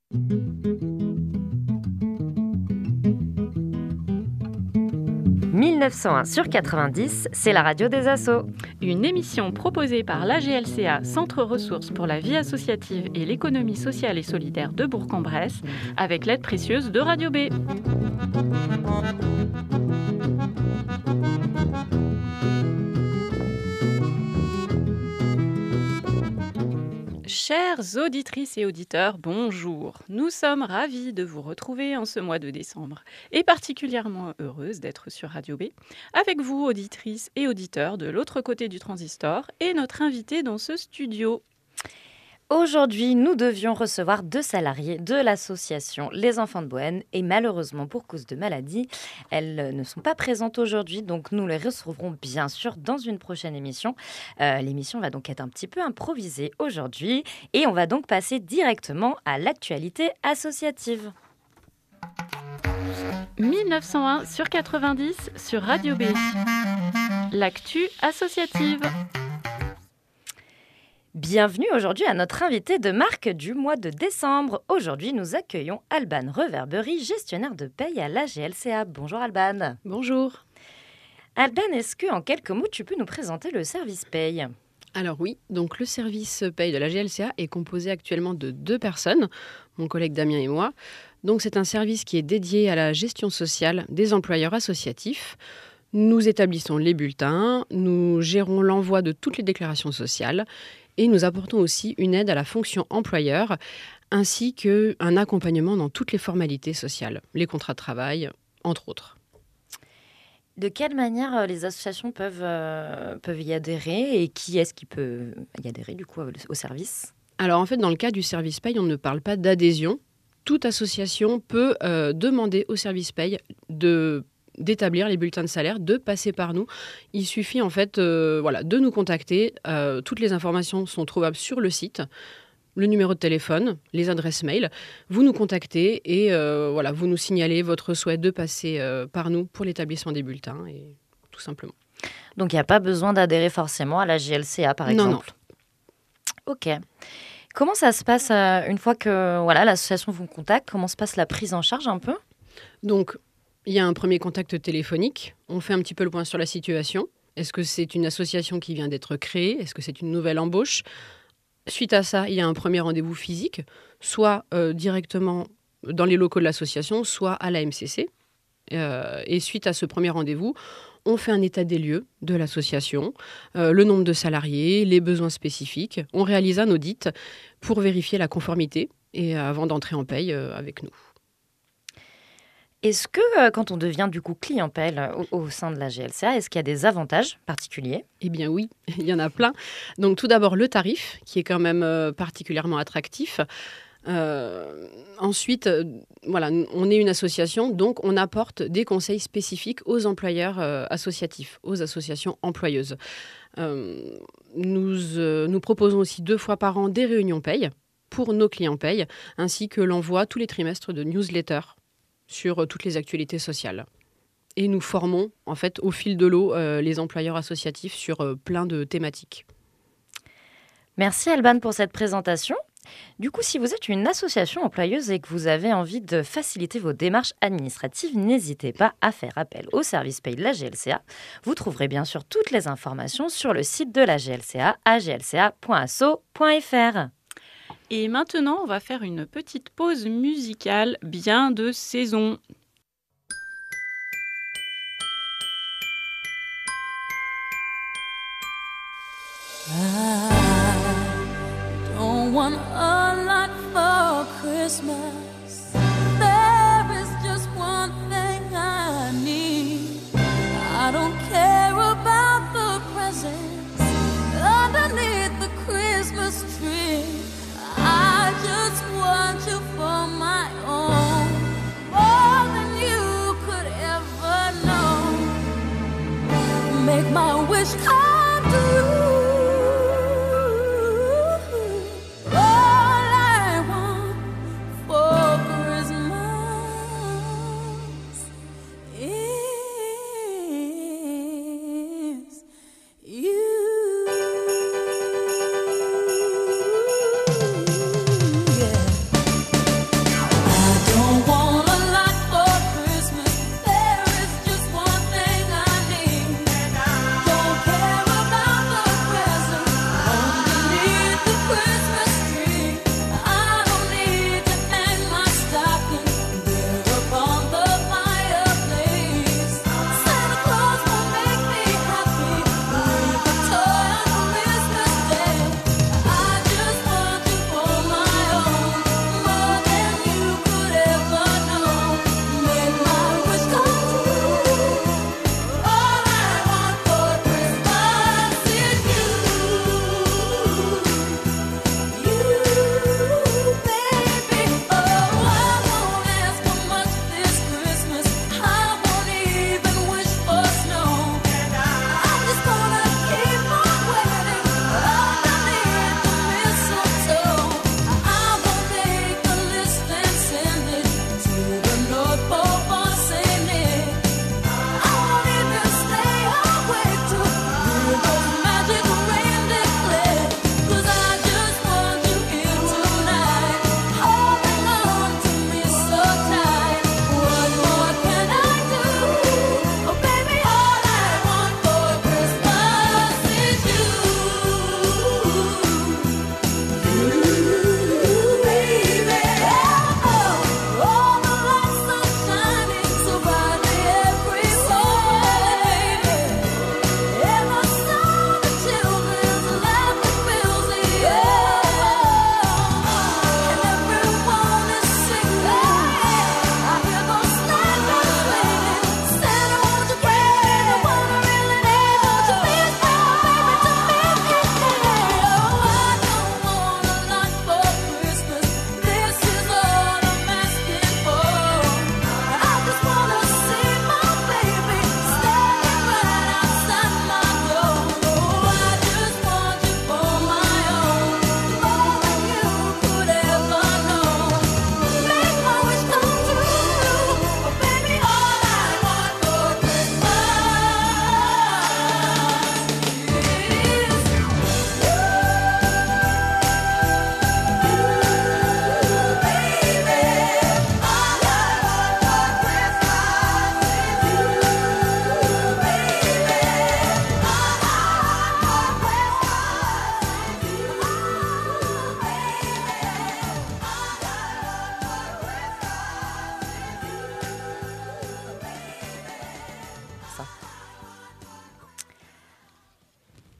1901 sur 90, c'est la radio des assos. Une émission proposée par l'AGLCA, Centre Ressources pour la vie associative et l'économie sociale et solidaire de Bourg-en-Bresse, avec l'aide précieuse de Radio B. Chères auditrices et auditeurs, bonjour. Nous sommes ravis de vous retrouver en ce mois de décembre et particulièrement heureuses d'être sur Radio B avec vous, auditrices et auditeurs de l'autre côté du transistor et notre invité dans ce studio. Aujourd'hui, nous devions recevoir 2 salariés de l'association Les Enfants de Bohême et malheureusement, pour cause de maladie, elles ne sont pas présentes aujourd'hui, donc nous les recevrons bien sûr dans une prochaine émission. L'émission va donc être un petit peu improvisée aujourd'hui et on va donc passer directement à l'actualité associative. 1901 sur 90 sur Radio B. L'actu associative. Bienvenue aujourd'hui à notre invité de marque du mois de décembre. Aujourd'hui, nous accueillons Alban Reverbery, gestionnaire de paye à l'AGLCA. Bonjour Alban. Bonjour. Alban, est-ce que en quelques mots, tu peux nous présenter le service paye ? Alors oui, donc le service paye de la GLCA est composé actuellement de 2 personnes, mon collègue Damien et moi. Donc c'est un service qui est dédié à la gestion sociale des employeurs associatifs. Nous établissons les bulletins, nous gérons l'envoi de toutes les déclarations sociales et nous apportons aussi une aide à la fonction employeur ainsi qu'un accompagnement dans toutes les formalités sociales, les contrats de travail, entre autres. De quelle manière les associations peuvent y adhérer et qui est-ce qui peut y adhérer du coup au service ? Alors en fait, dans le cas du service paye, on ne parle pas d'adhésion. Toute association peut demander au service paye d'établir les bulletins de salaire, de passer par nous. Il suffit en fait de nous contacter. Toutes les informations sont trouvables sur le site. Le numéro de téléphone, les adresses mail. Vous nous contactez et vous nous signalez votre souhait de passer par nous pour l'établissement des bulletins, et tout simplement. Donc il n'y a pas besoin d'adhérer forcément à la GLCA par exemple ? Non. Ok. Comment ça se passe une fois que l'association vous contacte ? Comment se passe la prise en charge un peu ? Donc, il y a un premier contact téléphonique. On fait un petit peu le point sur la situation. Est-ce que c'est une association qui vient d'être créée ? Est-ce que c'est une nouvelle embauche ? Suite à ça, il y a un premier rendez-vous physique, soit directement dans les locaux de l'association, soit à la MCC. Et suite à ce premier rendez-vous, on fait un état des lieux de l'association, le nombre de salariés, les besoins spécifiques. On réalise un audit pour vérifier la conformité et avant d'entrer en paye avec nous. Est-ce que quand on devient du coup client paye au sein de la GLCA, est-ce qu'il y a des avantages particuliers ? Eh bien oui, il y en a plein. Donc tout d'abord le tarif, qui est quand même particulièrement attractif. Ensuite, on est une association, donc on apporte des conseils spécifiques aux employeurs associatifs, aux associations employeuses. Nous proposons aussi 2 fois par an des réunions paye pour nos clients paye, ainsi que l'envoi tous les trimestres de newsletters sur toutes les actualités sociales. Et nous formons, en fait, au fil de l'eau, les employeurs associatifs sur plein de thématiques. Merci Alban pour cette présentation. Du coup, si vous êtes une association employeuse et que vous avez envie de faciliter vos démarches administratives, n'hésitez pas à faire appel au service paye de la GLCA. Vous trouverez bien sûr toutes les informations sur le site de la GLCA, aglca.asso.fr. Et maintenant, on va faire une petite pause musicale bien de saison. I don't want a lot for Christmas. There is just one thing I need. I don't care about the presents underneath the Christmas tree. I just want you for my own, more than you could ever know. Make my wish come true. All I want for Christmas is you. Yeah.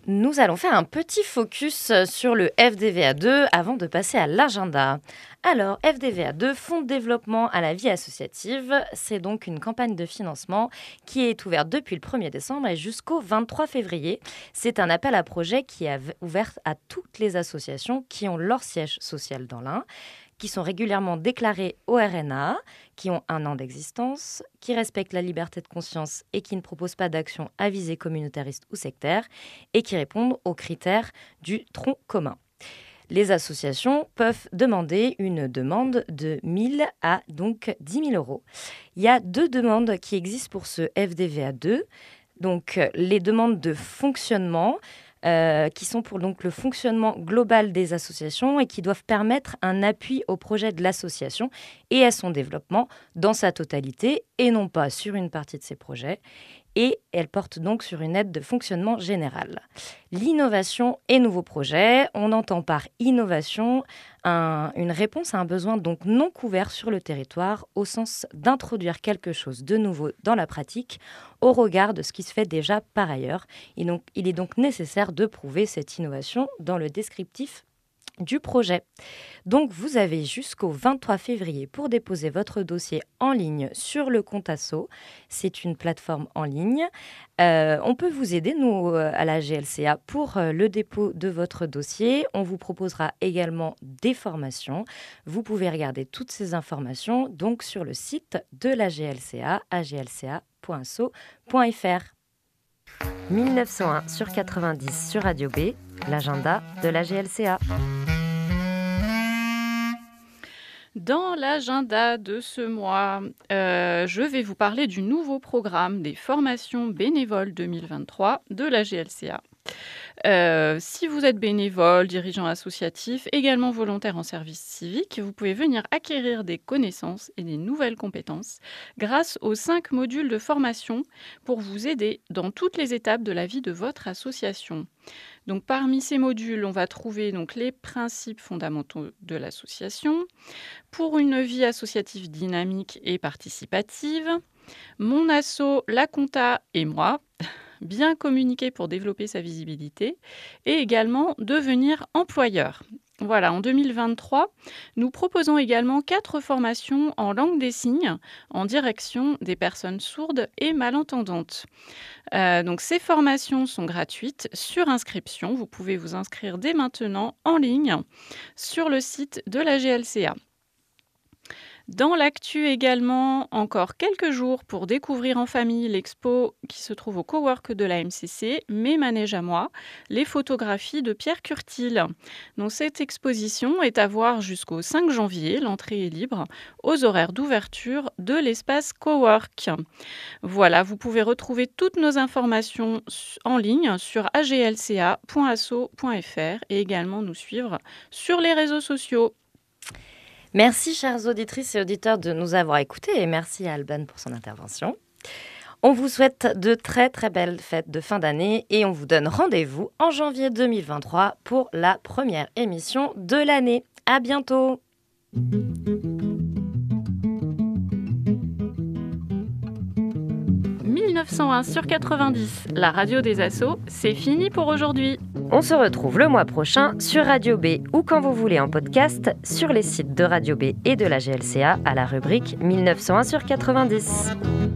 Nous allons faire un petit focus sur le FDVA2 avant de passer à l'agenda. Alors, FDVA2, Fonds de développement à la vie associative, c'est donc une campagne de financement qui est ouverte depuis le 1er décembre et jusqu'au 23 février. C'est un appel à projet qui est ouvert à toutes les associations qui ont leur siège social dans l'Ain, qui sont régulièrement déclarées au RNA, qui ont 1 an d'existence, qui respectent la liberté de conscience et qui ne proposent pas d'actions à visée communautariste ou sectaire, et qui répondent aux critères du tronc commun. Les associations peuvent demander une demande de 1 000 à donc 10 000 euros. Il y a 2 demandes qui existent pour ce FDVA2. Donc, les demandes de fonctionnement, qui sont pour donc, le fonctionnement global des associations et qui doivent permettre un appui au projet de l'association et à son développement dans sa totalité et non pas sur une partie de ses projets. Et elle porte donc sur une aide de fonctionnement général. L'innovation et nouveaux projets, on entend par innovation une réponse à un besoin donc non couvert sur le territoire au sens d'introduire quelque chose de nouveau dans la pratique au regard de ce qui se fait déjà par ailleurs. Et donc, il est donc nécessaire de prouver cette innovation dans le descriptif du projet. Donc, vous avez jusqu'au 23 février pour déposer votre dossier en ligne sur le compte Asso. C'est une plateforme en ligne. On peut vous aider, nous, à la GLCA, pour le dépôt de votre dossier. On vous proposera également des formations. Vous pouvez regarder toutes ces informations donc sur le site de la GLCA, aglca.asso.fr. 1901 sur 90 sur Radio B, l'agenda de la GLCA. Dans l'agenda de ce mois, je vais vous parler du nouveau programme des formations bénévoles 2023 de la GLCA. Si vous êtes bénévole, dirigeant associatif, également volontaire en service civique, vous pouvez venir acquérir des connaissances et des nouvelles compétences grâce aux 5 modules de formation pour vous aider dans toutes les étapes de la vie de votre association. Donc, parmi ces modules, on va trouver donc, les principes fondamentaux de l'association, pour une vie associative dynamique et participative, mon asso, la compta et moi, bien communiquer pour développer sa visibilité, et également devenir employeur. Voilà, en 2023, nous proposons également 4 formations en langue des signes en direction des personnes sourdes et malentendantes. Donc ces formations sont gratuites sur inscription. Vous pouvez vous inscrire dès maintenant en ligne sur le site de la GLCA. Dans l'actu également, encore quelques jours pour découvrir en famille l'expo qui se trouve au cowork de la MCC, Mes manèges à moi, les photographies de Pierre Curtil. Donc cette exposition est à voir jusqu'au 5 janvier, l'entrée est libre, aux horaires d'ouverture de l'espace cowork. Voilà, vous pouvez retrouver toutes nos informations en ligne sur aglca.asso.fr et également nous suivre sur les réseaux sociaux. Merci, chères auditrices et auditeurs, de nous avoir écoutés et merci à Alban pour son intervention. On vous souhaite de très très belles fêtes de fin d'année et on vous donne rendez-vous en janvier 2023 pour la première émission de l'année. À bientôt. 1901 sur 90, la radio des assos, c'est fini pour aujourd'hui. On se retrouve le mois prochain sur Radio B ou quand vous voulez en podcast sur les sites de Radio B et de la GLCA à la rubrique 1901 sur 90.